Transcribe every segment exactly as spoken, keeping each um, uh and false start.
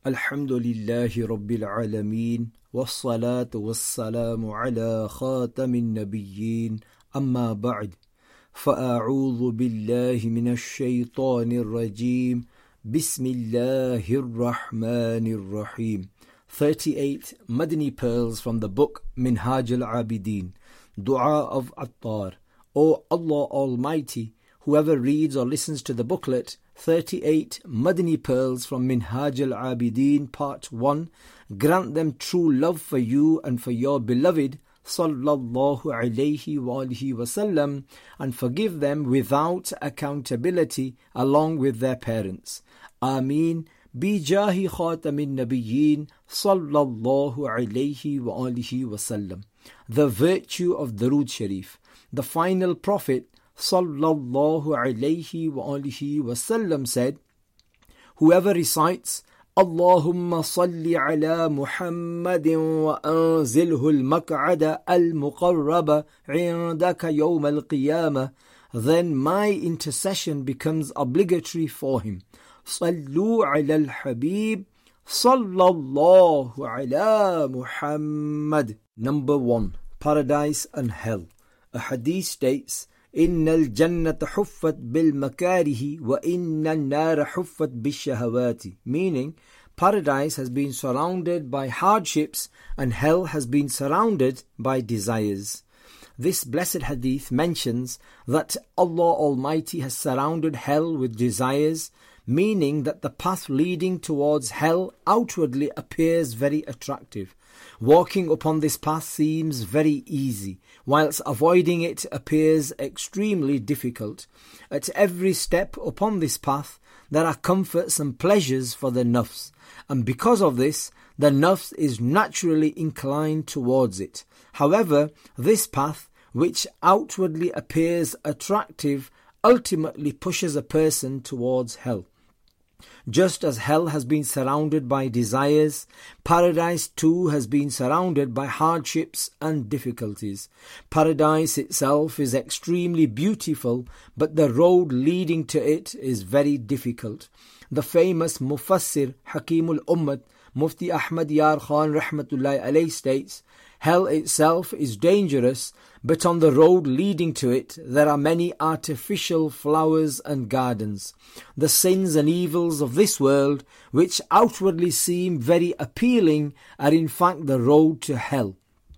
Alhamdulillahi Rabbil Alameen. Wassalatu wassalamu ala khatamin nabiyyin. Amma ba'd. فأعوذ بالله من الشيطان الرجيم. بسم الله الرحمن الرحيم. thirty-eight Madani Pearls from the book Minhaj al-Abidin. Dua of Attar. O Allah Almighty, whoever reads or listens to the booklet thirty-eight Madani Pearls from Minhaj al-Abidin Part one, grant them true love for you and for your beloved sallallahu alayhi wa alihi wasallam, and forgive them without accountability along with their parents. Ameen. Bijahi khatamin nabiyyin sallallahu alayhi wa alihi wasallam. The virtue of Durood Sharif. The final prophet sallallahu alayhi wa alihi wasallam said, whoever recites Allahumma salli ala Muhammadin wa anzilhu al-maq'ada al-muqarraba 'indaka yawm al-qiyamah, then my intercession becomes obligatory for him. Sallu ala al-habib sallallahu ala Muhammad. Number one, paradise and hell. A hadith states, إن الجنة حفت بالمكاره وإن النار حفت بالشهوات, meaning paradise has been surrounded by hardships and hell has been surrounded by desires. This blessed hadith mentions that Allah Almighty has surrounded hell with desires, meaning that the path leading towards hell outwardly appears very attractive. Walking upon this path seems very easy, whilst avoiding it appears extremely difficult. At every step upon this path, there are comforts and pleasures for the nafs, and because of this, the nafs is naturally inclined towards it. However, this path, which outwardly appears attractive, ultimately pushes a person towards hell. Just as hell has been surrounded by desires, paradise too has been surrounded by hardships and difficulties. Paradise itself is extremely beautiful, but the road leading to it is very difficult. The famous Mufassir Hakimul Ummat, Mufti Ahmad Yar Khan Rahmatullahi Alayhi states, hell itself is dangerous, but on the road leading to it there are many artificial flowers and gardens. The sins and evils of this world, which outwardly seem very appealing, are in fact the road to hell.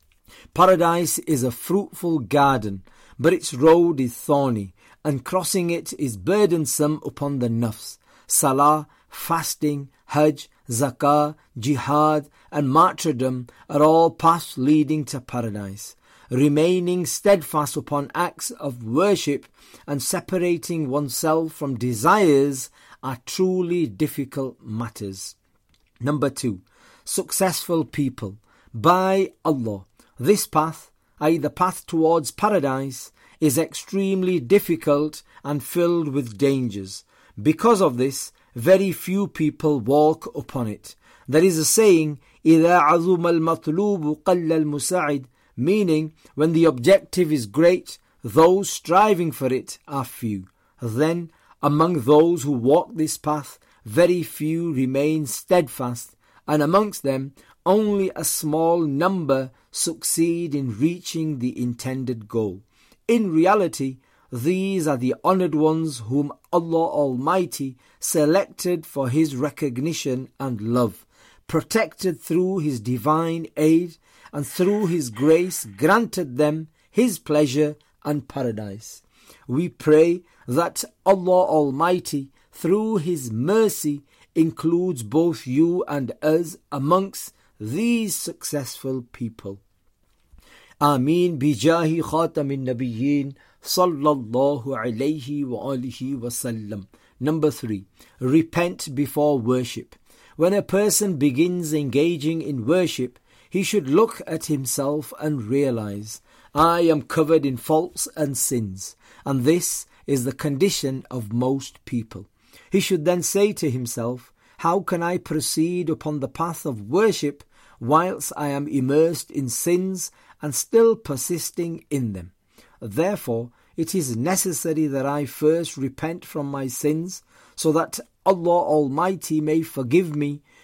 Paradise is a fruitful garden, but its road is thorny, and crossing it is burdensome upon the nafs. Salah, fasting, Hajj, Zakah, Jihad and martyrdom are all paths leading to paradise. Remaining steadfast upon acts of worship and separating oneself from desires are truly difficult matters. Number two, successful people. By Allah, this path, that is the path towards paradise, is extremely difficult and filled with dangers. Because of this, very few people walk upon it. There is a saying, إِذَا عَظُمَ الْمَطْلُوبُ قَلَّ الْمُسَاعِدُ, meaning when the objective is great, those striving for it are few. Then, among those who walk this path, very few remain steadfast, and amongst them only a small number succeed in reaching the intended goal. In reality, these are the honoured ones whom Allah Almighty selected for His recognition and love, protected through His divine aid, and through His grace granted them His pleasure and paradise. We pray that Allah Almighty, through His mercy, includes both you and us amongst these successful people. Ameen. Bijahi khatamin nabiyyin sallallahu alayhi wa alihi wasallam. Number three, repent before worship. When a person begins engaging in worship, he should look at himself and realize, I am covered in faults and sins, and this is the condition of most people. He should then say to himself, how can I proceed upon the path of worship whilst I am immersed in sins and still persisting in them? Therefore, it is necessary that I first repent from my sins, so that Allah Almighty may forgive me,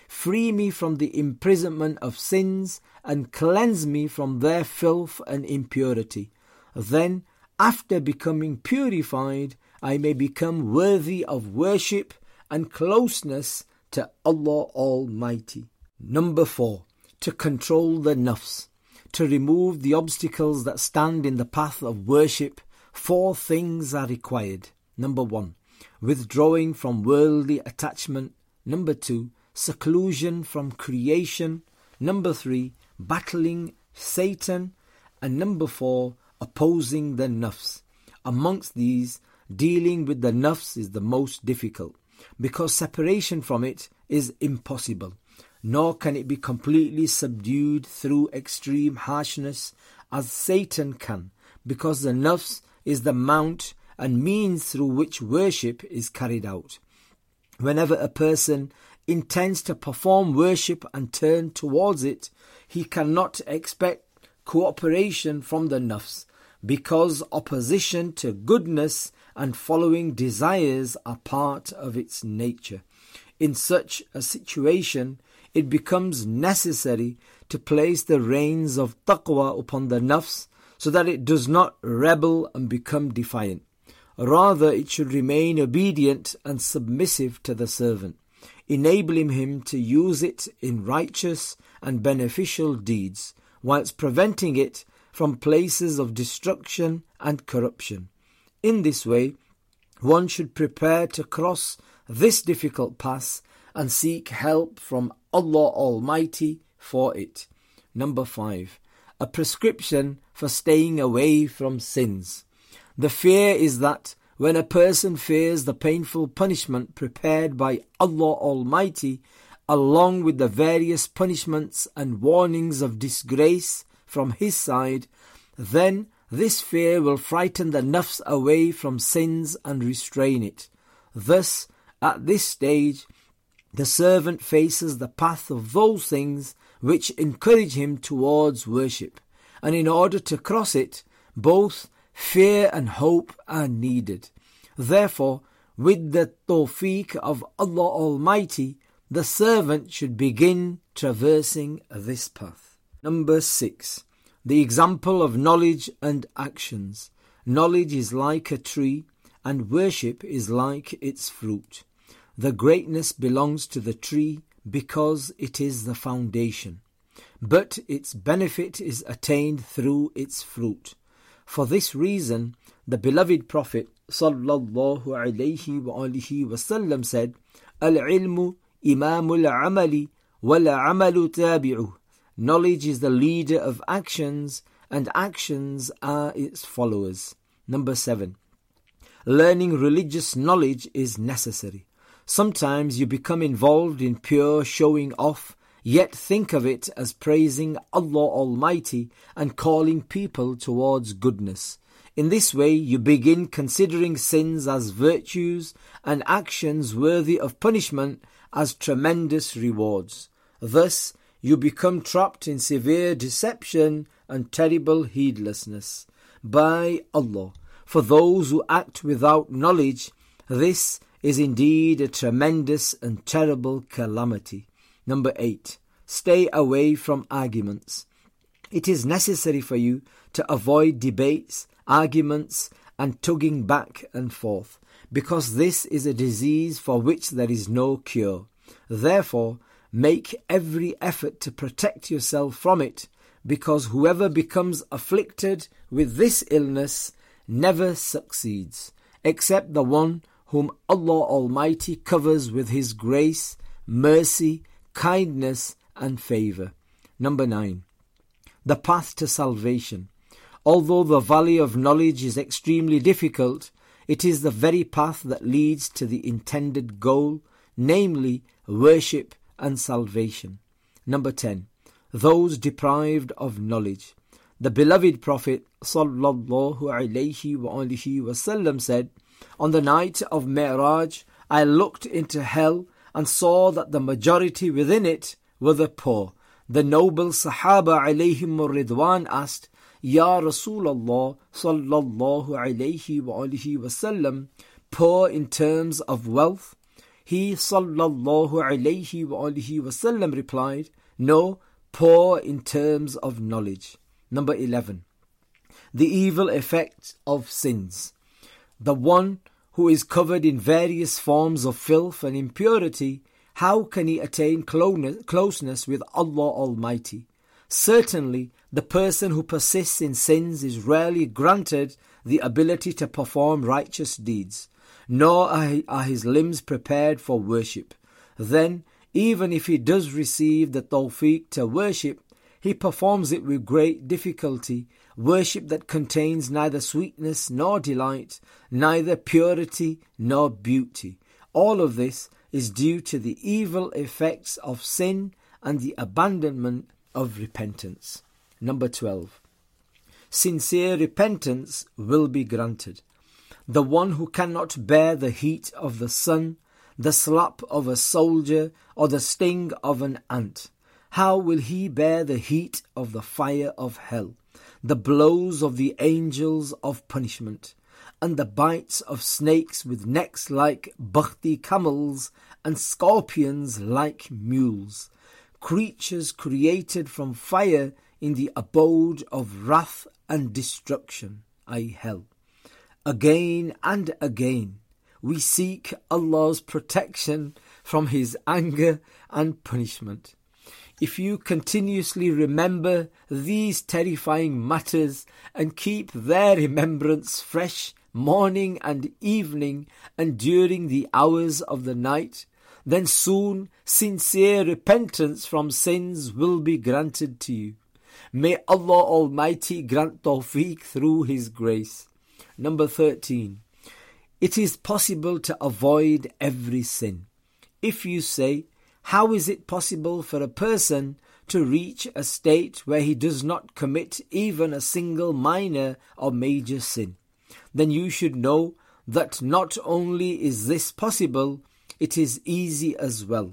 free me from the imprisonment of sins, and cleanse me from their filth and impurity. Then, after becoming purified, I may become worthy of worship and closeness to Allah Almighty. Number four, to control the nafs. To remove the obstacles that stand in the path of worship, four things are required. Number one, withdrawing from worldly attachment. Number two, seclusion from creation. Number three, battling Satan. And number four, opposing the nafs. Amongst these, dealing with the nafs is the most difficult, because separation from it is impossible, nor can it be completely subdued through extreme harshness as Satan can, because the nafs is the mount and means through which worship is carried out. Whenever a person intends to perform worship and turn towards it, he cannot expect cooperation from the nafs, because opposition to goodness and following desires are part of its nature. In such a situation, it becomes necessary to place the reins of taqwa upon the nafs so that it does not rebel and become defiant. Rather, it should remain obedient and submissive to the servant, enabling him to use it in righteous and beneficial deeds, whilst preventing it from places of destruction and corruption. In this way, one should prepare to cross this difficult pass and seek help from Allah Almighty for it. Number five, a prescription for staying away from sins. The fear is that when a person fears the painful punishment prepared by Allah Almighty, along with the various punishments and warnings of disgrace from His side, then this fear will frighten the nafs away from sins and restrain it. Thus, at this stage, the servant faces the path of those things which encourage him towards worship, and in order to cross it, both fear and hope are needed. Therefore, with the tawfiq of Allah Almighty, the servant should begin traversing this path. Number six, the example of knowledge and actions. Knowledge is like a tree, and worship is like its fruit. The greatness belongs to the tree because it is the foundation, but its benefit is attained through its fruit. For this reason, the beloved Prophet sallallahu alayhi wa alihi wasallam said, "Al-ilmu imamul amali wal-amalu tabi'uh." Knowledge is the leader of actions, and actions are its followers. Number seven, learning religious knowledge is necessary. Sometimes you become involved in pure showing off, yet think of it as praising Allah Almighty and calling people towards goodness. In this way, you begin considering sins as virtues and actions worthy of punishment as tremendous rewards. Thus, you become trapped in severe deception and terrible heedlessness. By Allah, for those who act without knowledge, this is indeed a tremendous and terrible calamity. Number eight, stay away from arguments. It is necessary for you to avoid debates, arguments, and tugging back and forth, because this is a disease for which there is no cure. Therefore, make every effort to protect yourself from it, because whoever becomes afflicted with this illness never succeeds, except the one whom Allah Almighty covers with His grace, mercy, kindness, and favour. Number nine, the path to salvation. Although the valley of knowledge is extremely difficult, it is the very path that leads to the intended goal, namely worship and salvation. Number ten, those deprived of knowledge. The beloved Prophet sallallahu alayhi wa alihi wasallam said, "On the night of Mi'raj, I looked into hell and saw that the majority within it were the poor." The noble Sahaba alayhim ridwan asked, "Ya Rasulullah sallallahu alayhi wa alihi wasallam, poor in terms of wealth?" He sallallahu alayhi wa alihi wasallam replied, no, poor in terms of knowledge. Number eleven. The evil effects of sins. The one who is covered in various forms of filth and impurity, how can he attain closeness with Allah Almighty? Certainly, the person who persists in sins is rarely granted the ability to perform righteous deeds, nor are his limbs prepared for worship. Then, even if he does receive the tawfiq to worship, he performs it with great difficulty, worship that contains neither sweetness nor delight, neither purity nor beauty. All of this is due to the evil effects of sin and the abandonment of repentance. Number twelve. Sincere repentance will be granted. The one who cannot bear the heat of the sun, the slap of a soldier, or the sting of an ant, how will he bear the heat of the fire of hell, the blows of the angels of punishment, and the bites of snakes with necks like bakhti camels and scorpions like mules, creatures created from fire in the abode of wrath and destruction, that is hell. Again and again, we seek Allah's protection from His anger and punishment. If you continuously remember these terrifying matters and keep their remembrance fresh morning and evening and during the hours of the night, then soon sincere repentance from sins will be granted to you. May Allah Almighty grant tawfiq through His grace. Number thirteen. It is possible to avoid every sin. If you say, how is it possible for a person to reach a state where he does not commit even a single minor or major sin? Then you should know that not only is this possible, it is easy as well.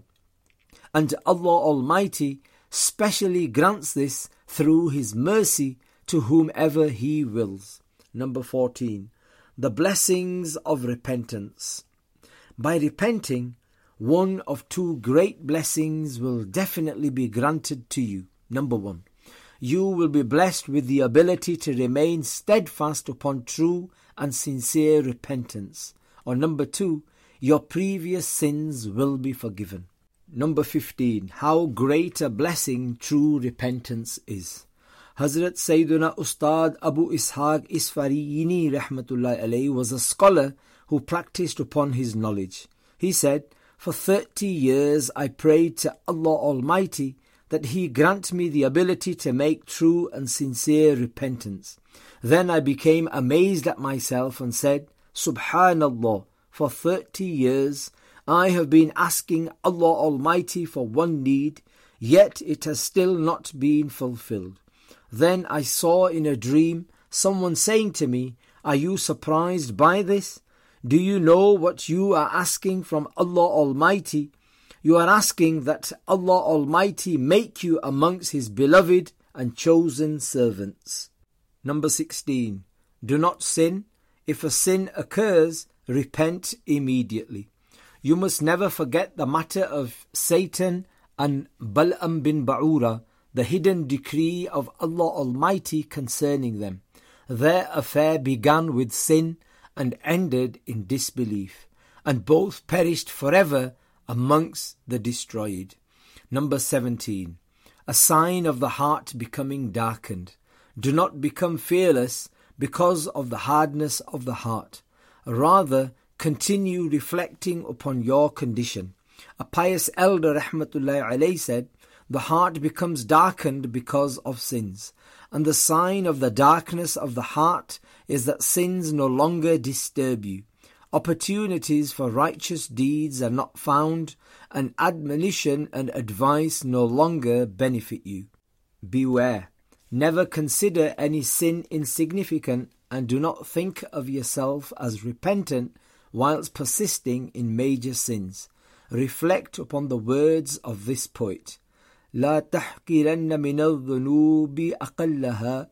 And Allah Almighty specially grants this through His mercy to whomever He wills. Number fourteen. The blessings of repentance. By repenting, one of two great blessings will definitely be granted to you. Number one, you will be blessed with the ability to remain steadfast upon true and sincere repentance. Or number two, your previous sins will be forgiven. Number fifteen, how great a blessing true repentance is. Hazrat Sayyiduna Ustad Abu Ishaq Isfariyini rahmatullahi alayhi was a scholar who practiced upon his knowledge. He said, for thirty years I prayed to Allah Almighty that He grant me the ability to make true and sincere repentance. Then I became amazed at myself and said, Subhanallah, for thirty years I have been asking Allah Almighty for one need, yet it has still not been fulfilled. Then I saw in a dream someone saying to me, are you surprised by this? Do you know what you are asking from Allah Almighty? You are asking that Allah Almighty make you amongst His beloved and chosen servants. Number sixteen. Do not sin. If a sin occurs, repent immediately. You must never forget the matter of Satan and Bal'am bin Ba'ura, the hidden decree of Allah Almighty concerning them. Their affair began with sin and ended in disbelief, and both perished forever amongst the destroyed. Number seventeen. A sign of the heart becoming darkened. Do not become fearless because of the hardness of the heart. Rather, continue reflecting upon your condition. A pious elder rahmatullahi alayhi said, the heart becomes darkened because of sins, and the sign of the darkness of the heart is that sins no longer disturb you. Opportunities for righteous deeds are not found, and admonition and advice no longer benefit you. Beware. Never consider any sin insignificant, and do not think of yourself as repentant whilst persisting in major sins. Reflect upon the words of this poet. لا تحقرن من الذنوب أقلها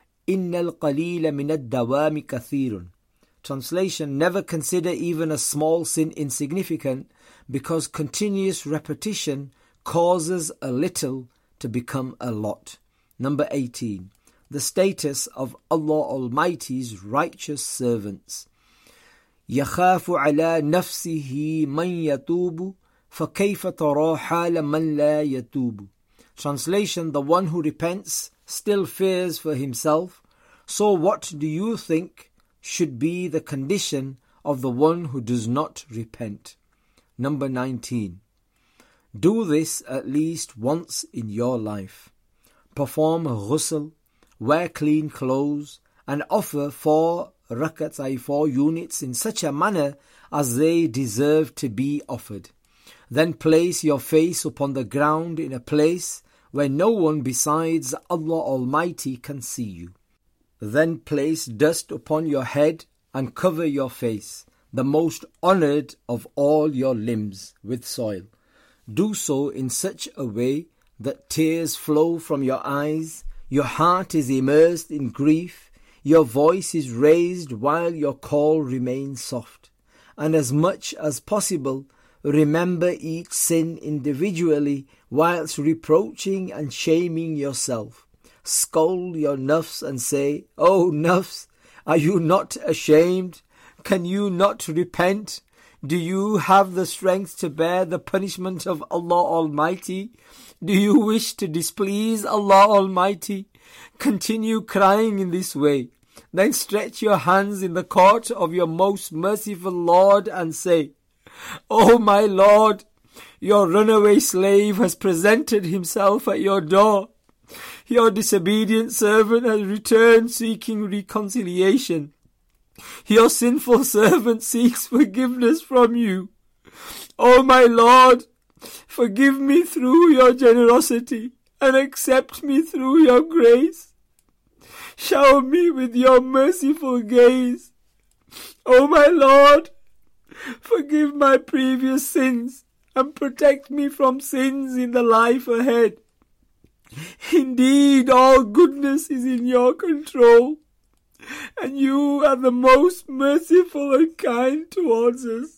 إن القليل من الدوام كثير. Translation, never consider even a small sin insignificant, because continuous repetition causes a little to become a lot. Number eighteen. The status of Allah Almighty's righteous servants. يَخَافُ عَلَى نَفْسِهِ مَنْ يَتُوبُ فَكَيْفَ تَرَى حَالَ مَنْ لَا يَتُوبُ. Translation: the one who repents still fears for himself, so what do you think should be the condition of the one who does not repent? Number nineteen. Do this at least once in your life. Perform ghusl, wear clean clothes, and offer four rakats, that is four units, in such a manner as they deserve to be offered. Then place your face upon the ground in a place where no one besides Allah Almighty can see you. Then place dust upon your head and cover your face, the most honoured of all your limbs, with soil. Do so in such a way that tears flow from your eyes, your heart is immersed in grief, your voice is raised while your call remains soft. And as much as possible, remember each sin individually whilst reproaching and shaming yourself. Scold your nafs and say, "O nafs, are you not ashamed? Can you not repent? Do you have the strength to bear the punishment of Allah Almighty? Do you wish to displease Allah Almighty?" Continue crying in this way. Then stretch your hands in the court of your most merciful Lord and say, "O my Lord, your runaway slave has presented himself at your door. Your disobedient servant has returned seeking reconciliation. Your sinful servant seeks forgiveness from you. O my Lord, forgive me through your generosity and accept me through your grace. Shower me with your merciful gaze. O my Lord, forgive my previous sins and protect me from sins in the life ahead. Indeed, all goodness is in your control, and you are the most merciful and kind towards us."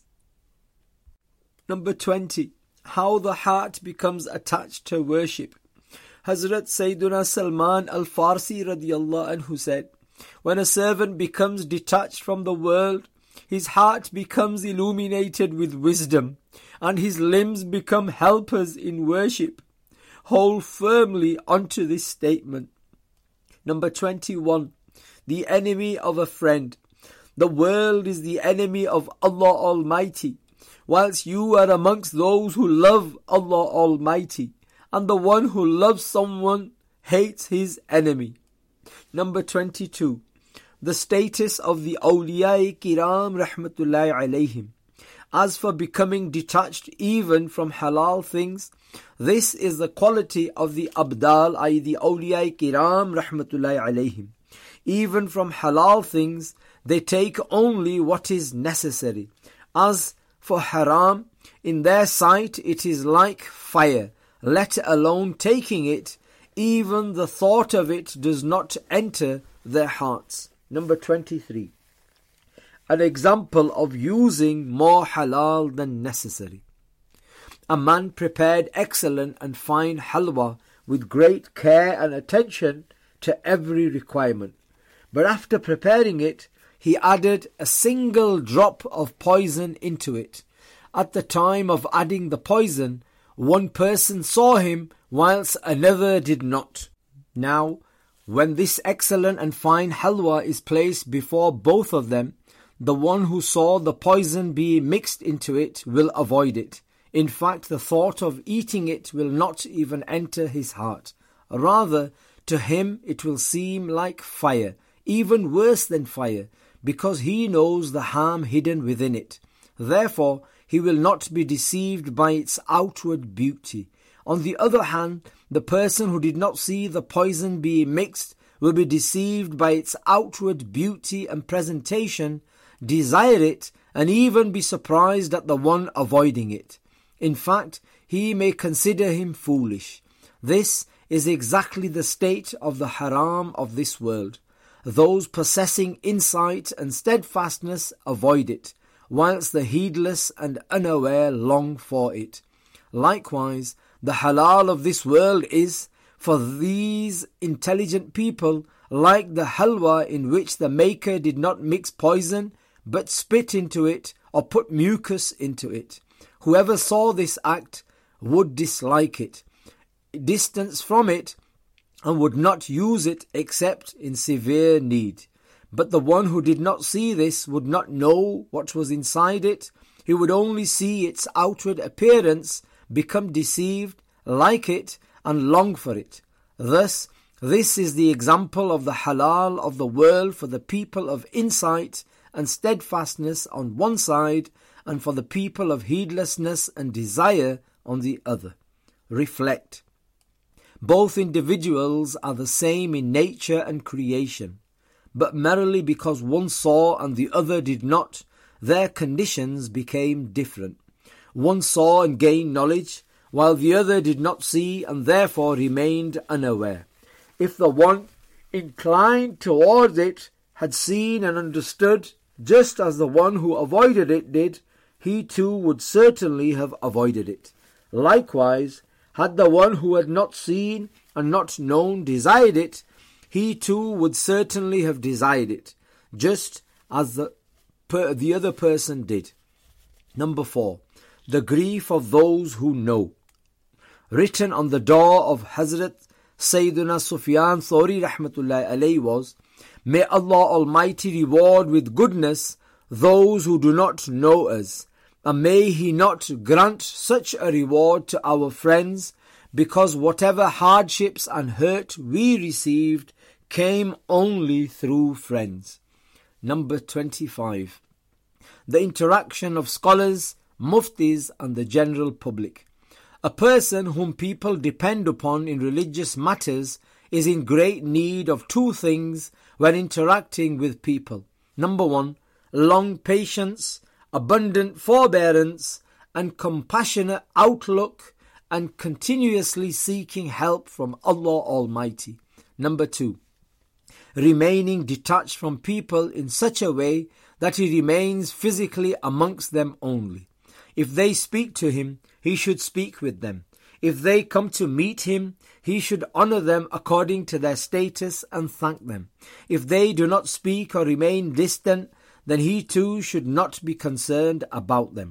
Number twenty. How the heart becomes attached to worship. Hazrat Sayyiduna Salman al-Farsi radiyallahu anhu said, "When a servant becomes detached from the world, his heart becomes illuminated with wisdom, and his limbs become helpers in worship." Hold firmly onto this statement. Number twenty-one. The enemy of a friend. The world is the enemy of Allah Almighty, whilst you are amongst those who love Allah Almighty, and the one who loves someone hates his enemy. Number twenty-two. The status of the awliya kiram rahmatullahi alayhim. As for becoming detached even from halal things, this is the quality of the abdal, that is the awliya kiram rahmatullahi alayhim. Even from halal things, they take only what is necessary. As for haram, in their sight it is like fire, let alone taking it. Even the thought of it does not enter their hearts. Number twenty-three. An example of using more halal than necessary. A man prepared excellent and fine halwa with great care and attention to every requirement. But after preparing it, he added a single drop of poison into it. At the time of adding the poison, one person saw him whilst another did not. Now, when this excellent and fine halwa is placed before both of them, the one who saw the poison be mixed into it will avoid it. In fact, the thought of eating it will not even enter his heart. Rather, to him it will seem like fire, even worse than fire, because he knows the harm hidden within it. Therefore, he will not be deceived by its outward beauty. On the other hand, the person who did not see the poison be mixed will be deceived by its outward beauty and presentation, desire it, and even be surprised at the one avoiding it. In fact, he may consider him foolish. This is exactly the state of the haram of this world. Those possessing insight and steadfastness avoid it, whilst the heedless and unaware long for it. Likewise, the halal of this world is, for these intelligent people, like the halwa in which the maker did not mix poison, but spit into it or put mucus into it. Whoever saw this act would dislike it, distance from it, and would not use it except in severe need. But the one who did not see this would not know what was inside it. He would only see its outward appearance, become deceived, like it, and long for it. Thus, this is the example of the halal of the world for the people of insight and steadfastness on one side, and for the people of heedlessness and desire on the other. Reflect. Both individuals are the same in nature and creation, but merely because one saw and the other did not, their conditions became different. One saw and gained knowledge, while the other did not see and therefore remained unaware. If the one inclined towards it had seen and understood, just as the one who avoided it did, he too would certainly have avoided it. Likewise, had the one who had not seen and not known desired it, he too would certainly have desired it, just as the, per, the other person did. Number four, the grief of those who know. Written on the door of Hazrat Sayyidina Sufyan Thawri rahmatullahi alayhi was, May Allah Almighty reward with goodness those who do not know us, and may He not grant such a reward to our friends, because whatever hardships and hurt we received came only through friends. Number twenty-five. The interaction of scholars, muftis and the general public. A person whom people depend upon in religious matters is in great need of two things when interacting with people. Number one, long patience, abundant forbearance, and compassionate outlook, and continuously seeking help from Allah Almighty. Number two, remaining detached from people in such a way that he remains physically amongst them only. If they speak to him, he should speak with them. If they come to meet him, he should honor them according to their status and thank them. If they do not speak or remain distant, then he too should not be concerned about them.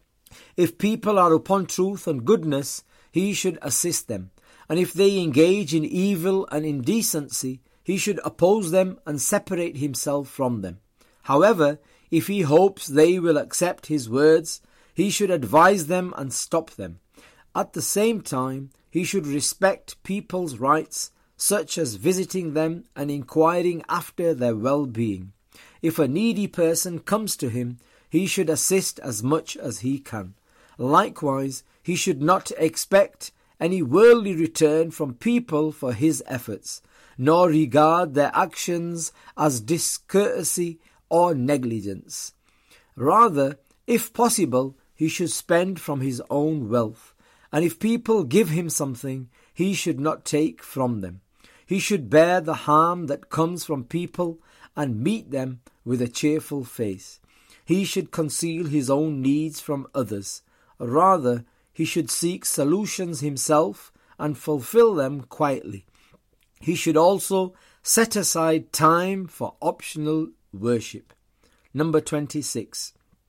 If people are upon truth and goodness, he should assist them. And if they engage in evil and indecency, he should oppose them and separate himself from them. However, if he hopes they will accept his words, he should advise them and stop them. At the same time, he should respect people's rights, such as visiting them and inquiring after their well-being. If a needy person comes to him, he should assist as much as he can. Likewise, he should not expect any worldly return from people for his efforts, nor regard their actions as discourtesy or negligence. Rather, if possible, he should spend from his own wealth, and if people give him something, he should not take from them. He should bear the harm that comes from people and meet them with a cheerful face. He should conceal his own needs from others. Rather, he should seek solutions himself and fulfill them quietly. He should also set aside time for optional worship. Number twenty-six.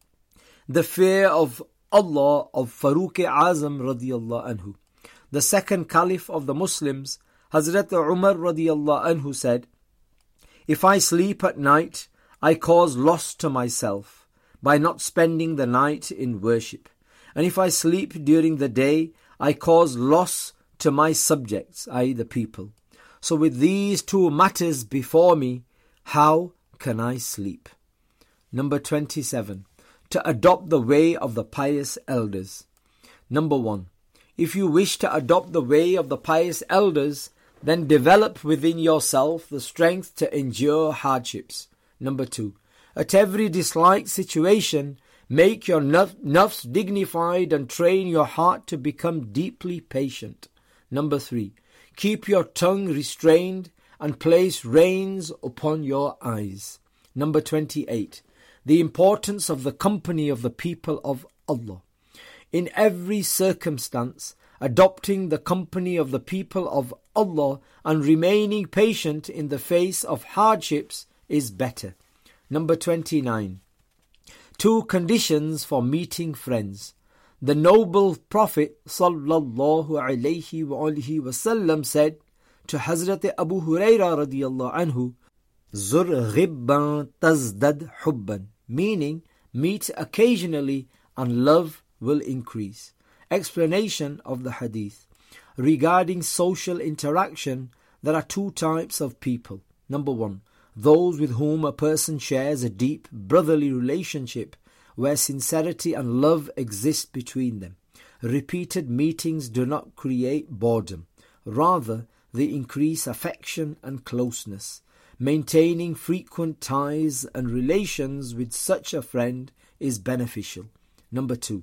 The fear of Allah of Faruq Azam radiyallahu anhu. The second caliph of the Muslims, Hazrat Umar radiyallahu anhu said, If I sleep at night, I cause loss to myself by not spending the night in worship. And if I sleep during the day, I cause loss to my subjects, that is the people. So with these two matters before me, how can I sleep? Number twenty-seven. To adopt the way of the pious elders. Number one. If you wish to adopt the way of the pious elders, then develop within yourself the strength to endure hardships. Number two. At every disliked situation, make your nafs dignified and train your heart to become deeply patient. Number three. Keep your tongue restrained and place reins upon your eyes. Number twenty-eight. the importance of the company of the people of Allah. In every circumstance, adopting the company of the people of Allah and remaining patient in the face of hardships is better. Number twenty-nine. Two conditions for meeting friends. The noble Prophet sallallahu alaihi wa alihi wasallam said to Hazrat Abu Hurairah radiyallahu anhu, Zur ghibban tazdad hubban, meaning meet occasionally and love will increase. Explanation of the hadith. Regarding social interaction, there are two types of people. Number one, those with whom a person shares a deep brotherly relationship where sincerity and love exist between them. Repeated meetings do not create boredom. Rather, they increase affection and closeness. Maintaining frequent ties and relations with such a friend is beneficial. Number two,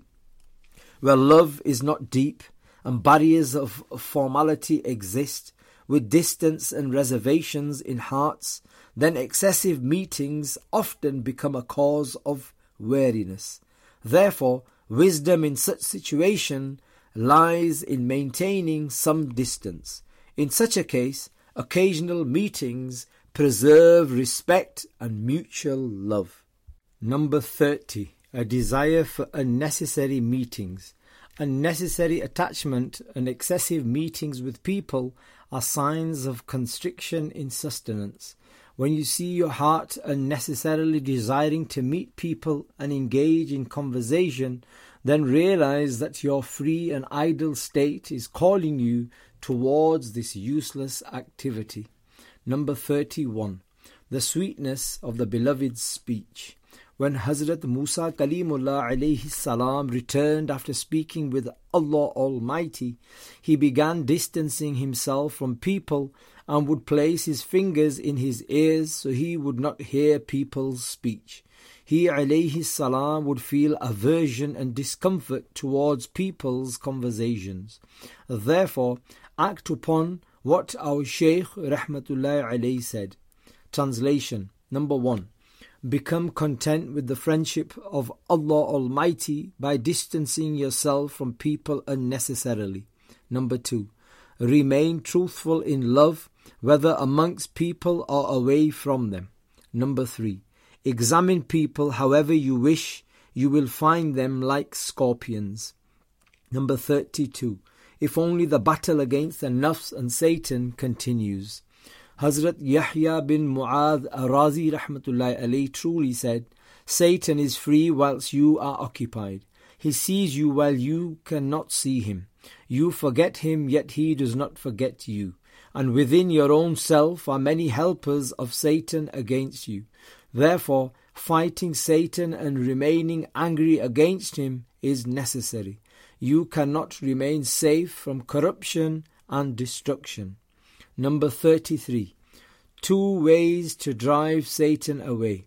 where love is not deep and barriers of formality exist, with distance and reservations in hearts, then excessive meetings often become a cause of weariness. Therefore, wisdom in such situation lies in maintaining some distance. In such a case, occasional meetings preserve respect and mutual love. Number thirty. A desire for unnecessary meetings. Unnecessary attachment and excessive meetings with people are signs of constriction in sustenance. When you see your heart unnecessarily desiring to meet people and engage in conversation, then realize that your free and idle state is calling you towards this useless activity. Number thirty-one. The sweetness of the beloved's speech. When Hazrat Musa Kalimullah alayhi salam returned after speaking with Allah Almighty, he began distancing himself from people and would place his fingers in his ears so he would not hear people's speech. He alayhi salam would feel aversion and discomfort towards people's conversations. Therefore, act upon what our Shaykh Rahmatullahi alayhi said. Translation. Number one. Become content with the friendship of Allah Almighty by distancing yourself from people unnecessarily. Number two. Remain truthful in love, whether amongst people or away from them. Number three. Examine people however you wish, you will find them like scorpions. Number thirty-two. If only the battle against the nafs and Satan continues. Hazrat Yahya bin Mu'adh Ar-Razi rahmatullahi alayhi truly said, Satan is free whilst you are occupied. He sees you while you cannot see him. You forget him, yet he does not forget you. And within your own self are many helpers of Satan against you. Therefore, fighting Satan and remaining angry against him is necessary. You cannot remain safe from corruption and destruction. Number thirty-three. Two ways to drive Satan away.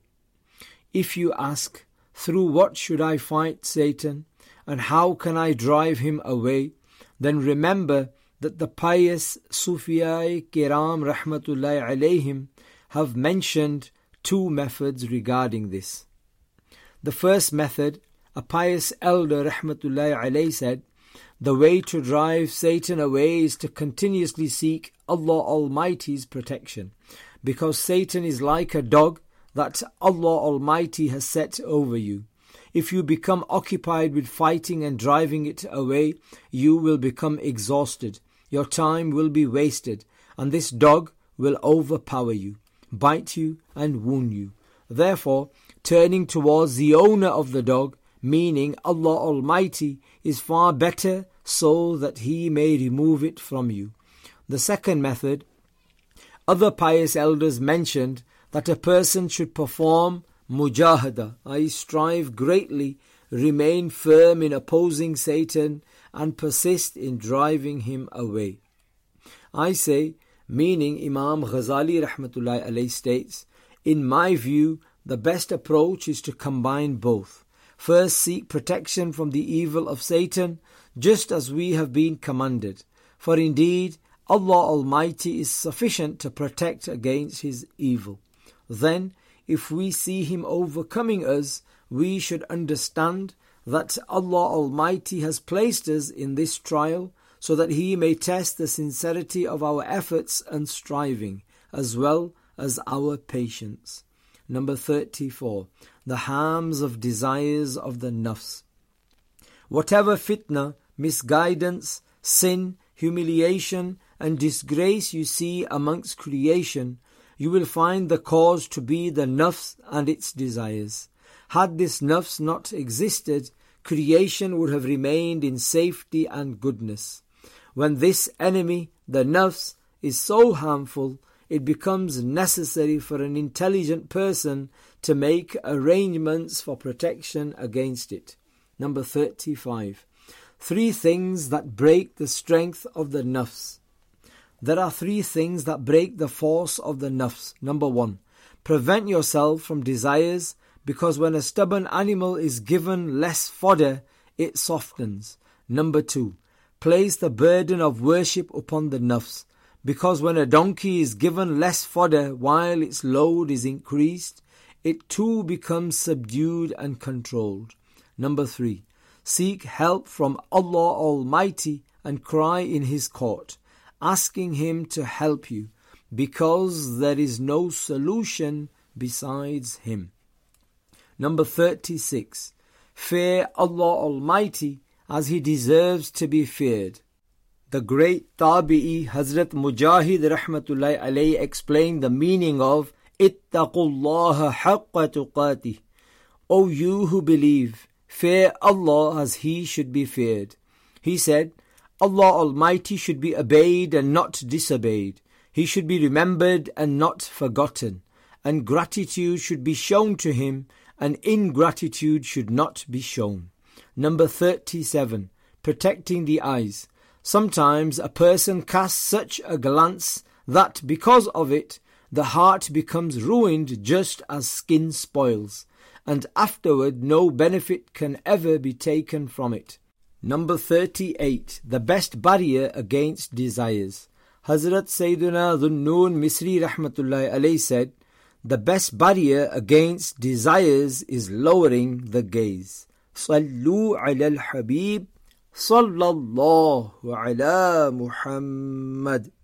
If you ask, through what should I fight Satan and how can I drive him away, then remember that the pious Sufiyai Kiram Rahmatullahi alayhim have mentioned two methods regarding this. The first method, a pious elder Rahmatullahi alayhi said, the way to drive Satan away is to continuously seek Allah Almighty's protection, because Satan is like a dog that Allah Almighty has set over you. If you become occupied with fighting and driving it away, you will become exhausted. Your time will be wasted, and this dog will overpower you, bite you and wound you. Therefore, turning towards the owner of the dog, meaning Allah Almighty, is far better so that He may remove it from you. The second method, other pious elders mentioned that a person should perform mujahada, that is, strive greatly, remain firm in opposing Satan and persist in driving him away. I say, meaning Imam Ghazali Rahmatullahi alayhi states, in my view, the best approach is to combine both. First, seek protection from the evil of Satan, just as we have been commanded. For indeed, Allah Almighty is sufficient to protect against his evil. Then, if we see him overcoming us, we should understand that Allah Almighty has placed us in this trial so that He may test the sincerity of our efforts and striving, as well as our patience. Number thirty-four. The harms of desires of the nafs. Whatever fitna, misguidance, sin, humiliation and disgrace you see amongst creation, you will find the cause to be the nafs and its desires. Had this nafs not existed, creation would have remained in safety and goodness. When this enemy, the nafs, is so harmful, it becomes necessary for an intelligent person to make arrangements for protection against it. Number thirty-five. Three things that break the strength of the nafs. There are three things that break the force of the nafs. Number one, prevent yourself from desires, because when a stubborn animal is given less fodder, it softens. Number two, place the burden of worship upon the nafs, because when a donkey is given less fodder while its load is increased, it too becomes subdued and controlled. Number three, seek help from Allah Almighty and cry in His court, asking Him to help you, because there is no solution besides Him. Number thirty-six, fear Allah Almighty as He deserves to be feared. The great Tabi'i Hazrat Mujahid Rahmatullahi alayhi explained the meaning of Ittaqullaha haqqa tuqatih. O you who believe, fear Allah as He should be feared. He said, Allah Almighty should be obeyed and not disobeyed. He should be remembered and not forgotten. And gratitude should be shown to Him, and ingratitude should not be shown. Number thirty-seven. Protecting the eyes. Sometimes a person casts such a glance that because of it, the heart becomes ruined just as skin spoils, and afterward no benefit can ever be taken from it. Number thirty-eight. The best barrier against desires. Hazrat Sayyiduna Dhunnun Misri Rahmatullahi alayhi said, the best barrier against desires is lowering the gaze. Sallu ala al-Habib Sallallahu ala Muhammad.